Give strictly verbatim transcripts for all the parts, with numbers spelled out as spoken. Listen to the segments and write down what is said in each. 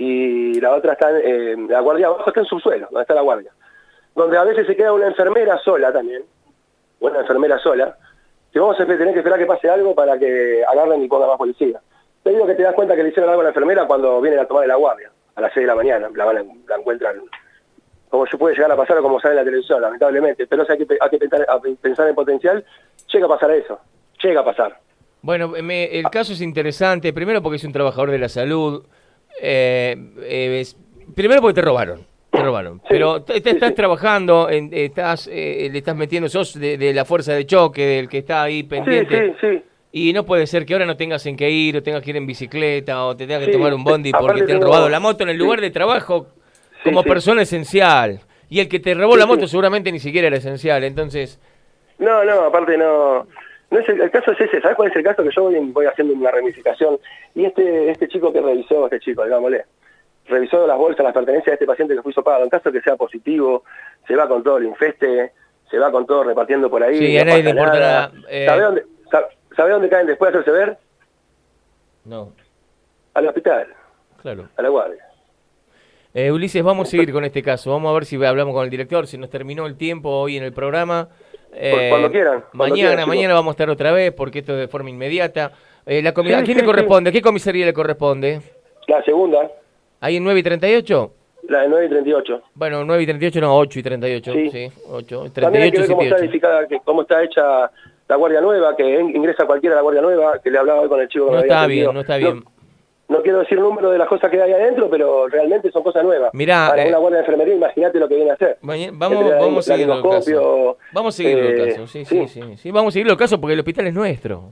y la otra está, eh, la guardia abajo está en subsuelo, donde está la guardia. Donde a veces se queda una enfermera sola también, una enfermera sola, que vamos a tener que esperar que pase algo para que agarren y pongan más policía. Te digo que te das cuenta que le hicieron algo a la enfermera cuando vienen a tomar la guardia, a las seis de la mañana, la, van a, la encuentran, como se puede llegar a pasar o como sale en la televisión, lamentablemente, pero hay que, hay que pensar, a pensar en potencial, llega a pasar eso, llega a pasar. Bueno, me, el caso es interesante, primero porque es un trabajador de la salud, eh, eh, es, primero porque te robaron. Te robaron, sí, pero te, te sí, estás sí. trabajando, en, estás, eh, le estás metiendo, sos de, de la fuerza de choque, del que está ahí pendiente. Sí, sí, sí. Y no puede ser que ahora no tengas en qué ir, o tengas que ir en bicicleta, o te tengas que sí, tomar un bondi aparte porque te han tengo... robado la moto en el lugar sí. de trabajo como sí, persona sí. esencial. Y el que te robó sí, la moto sí. seguramente ni siquiera era esencial, entonces... No, no, aparte no... no es el, el caso es ese, ¿sabes cuál es el caso? Que yo voy, voy haciendo una ramificación. Y este este chico que revisó, este chico, digámosle, revisó las bolsas, las pertenencias de este paciente que fue hisopado. En caso que sea positivo, se va con todo el infeste, se va con todo repartiendo por ahí. Sí, a nadie le importa nada. Eh... ¿Sabe dónde, sabe, ¿Sabe dónde caen después de hacerse ver? No. Al hospital. Claro. A la guardia. Eh, Ulises, vamos a seguir con este caso. Vamos a ver si hablamos con el director, si nos terminó el tiempo hoy en el programa. Eh, cuando quieran. Cuando mañana, quieran, mañana vamos a estar otra vez, porque esto es de forma inmediata. Eh, la comida, sí, ¿a quién sí, le corresponde? sí. ¿A qué comisaría le corresponde? La segunda. ¿Ahí en nueve y treinta y ocho? La de nueve y treinta y ocho. Bueno, nueve y treinta y ocho, no, ocho y treinta y ocho. Sí, sí ocho, treinta y ocho, también hay que ver cómo está edificada, que, cómo está hecha la Guardia Nueva, que ingresa cualquiera a la Guardia Nueva, que le hablaba hoy con el chico que no me había está atendido. bien, no está bien. No, no quiero decir el número de las cosas que hay adentro, pero realmente son cosas nuevas. Mirá, para eh, una guardia de enfermería, imagínate lo que viene a hacer. Mañana, vamos, vamos a seguir el caso. Vamos a seguir eh, el caso, sí, sí, sí, sí, sí. Vamos a seguir el caso porque el hospital es nuestro.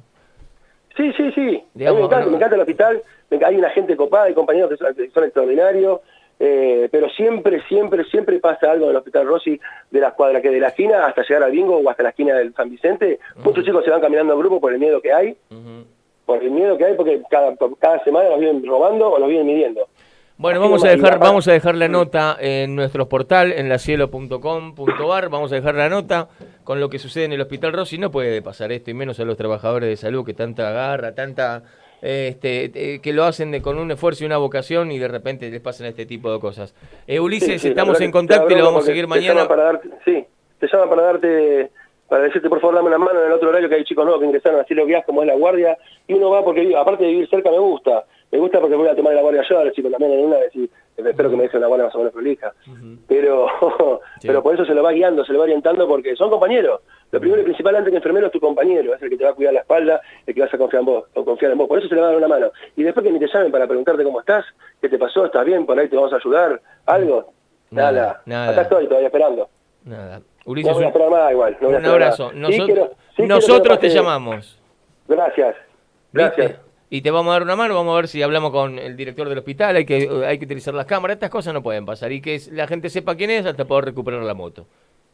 Sí, sí, sí. Digamos, a mí me encanta, no. me encanta el hospital, hay una gente copada, hay compañeros que son, que son extraordinarios, eh, pero siempre, siempre, siempre pasa algo en el Hospital Rossi, de la cuadra, que de la esquina hasta llegar al bingo o hasta la esquina del San Vicente, uh-huh. muchos chicos se van caminando en grupo por el miedo que hay, uh-huh. por el miedo que hay, porque cada, cada semana los vienen robando o los vienen midiendo. Bueno, vamos a dejar vamos a dejar la nota en nuestro portal, en lacielo punto com punto ar, vamos a dejar la nota con lo que sucede en el Hospital Rossi. No puede pasar esto, y menos a los trabajadores de salud que tanta garra, tanta este eh, que lo hacen de, con un esfuerzo y una vocación, y de repente les pasan este tipo de cosas. Eh, Ulises, sí, sí, estamos en contacto y lo vamos a seguir mañana. Para darte, sí, te llaman para darte, para decirte por favor dame una mano en el otro horario, que hay chicos nuevos que ingresaron a Cielo Guías, como es la guardia, y uno va porque, aparte de vivir cerca, me gusta. Me gusta porque voy a tomar la guardia yo, a los chicos también en una, decir, espero que me dejen una guardia más o menos prolija. Uh-huh. Pero sí. pero por eso se lo va guiando, se lo va orientando, porque son compañeros. Lo primero y principal antes que enfermero es tu compañero, es el que te va a cuidar la espalda, el que vas a confiar en vos, o confiar en vos. Por eso se le va a dar una mano. Y después que ni te llamen para preguntarte cómo estás, qué te pasó, estás bien, por ahí te vamos a ayudar, algo. Nada, nada. nada. Acá estoy todavía esperando. Nada. Ulises, no voy a esperar más igual. No voy a un abrazo. Más. Nosot sí, quiero, sí, nosotros te llamamos. Gracias. Gracias. ¿Viste? Y te vamos a dar una mano, vamos a ver si hablamos con el director del hospital, hay que hay que utilizar las cámaras, estas cosas no pueden pasar, y que la gente sepa quién es hasta poder recuperar la moto.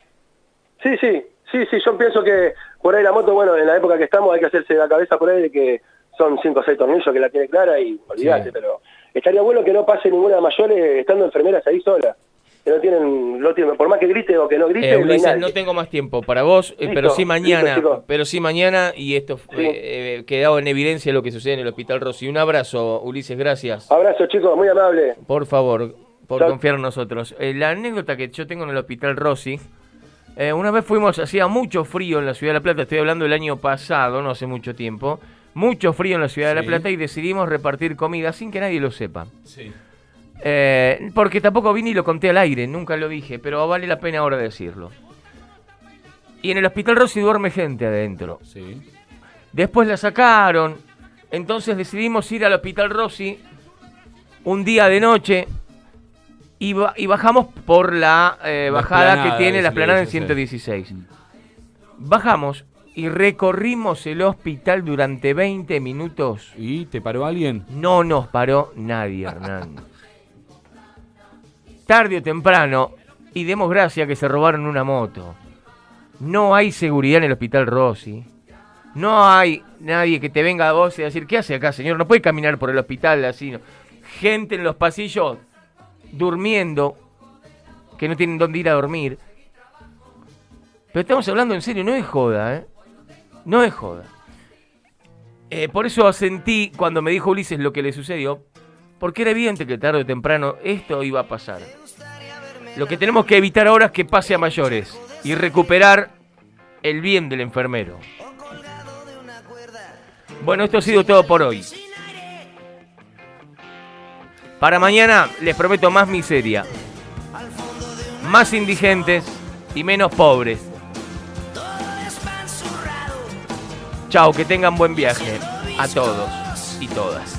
Sí, sí, sí, sí, yo pienso que por ahí la moto, bueno, en la época que estamos hay que hacerse la cabeza por ahí de que son cinco o seis tornillos que la tiene clara y olvidate, sí. Pero estaría bueno que no pase ninguna de mayores estando enfermeras ahí solas. Que no tienen, no tienen, por más que grite o que no grite. Eh, Ulises, no tengo más tiempo para vos, eh, listo, pero sí mañana, listo, pero sí mañana, y esto sí. eh, quedado en evidencia lo que sucede en el Hospital Rossi. Un abrazo, Ulises, gracias. Abrazo, chicos, muy amable. Por favor, por Chau. confiar en nosotros. Eh, la anécdota que yo tengo en el Hospital Rossi, eh, una vez fuimos, hacía mucho frío en la Ciudad de La Plata, estoy hablando del año pasado, no hace mucho tiempo, mucho frío en la Ciudad sí. de La Plata, y decidimos repartir comida sin que nadie lo sepa. Sí. Eh, porque tampoco vine y lo conté al aire, nunca lo dije, pero vale la pena ahora decirlo. Y en el Hospital Rossi duerme gente adentro. Sí. Después la sacaron, entonces decidimos ir al Hospital Rossi un día de noche y, ba y bajamos por la eh, bajada la que tiene la esplanada en ciento dieciséis. Bajamos y recorrimos el hospital durante veinte minutos. ¿Y te paró alguien? No nos paró nadie, Hernán. Tarde o temprano, y demos gracia que se robaron una moto. No hay seguridad en el Hospital Rossi. No hay nadie que te venga a vos y decir, ¿qué hace acá, señor? No puede caminar por el hospital así. No. Gente en los pasillos durmiendo, que no tienen dónde ir a dormir. Pero estamos hablando en serio, no es joda, ¿eh? No es joda. Eh, por eso sentí, cuando me dijo Ulises lo que le sucedió, Porque era evidente que tarde o temprano esto iba a pasar. Lo que tenemos que evitar ahora es que pase a mayores y recuperar el bien del enfermero. Bueno, esto ha sido todo por hoy. Para mañana les prometo más miseria, más indigentes y menos pobres. Chao, que tengan buen viaje a todos y todas.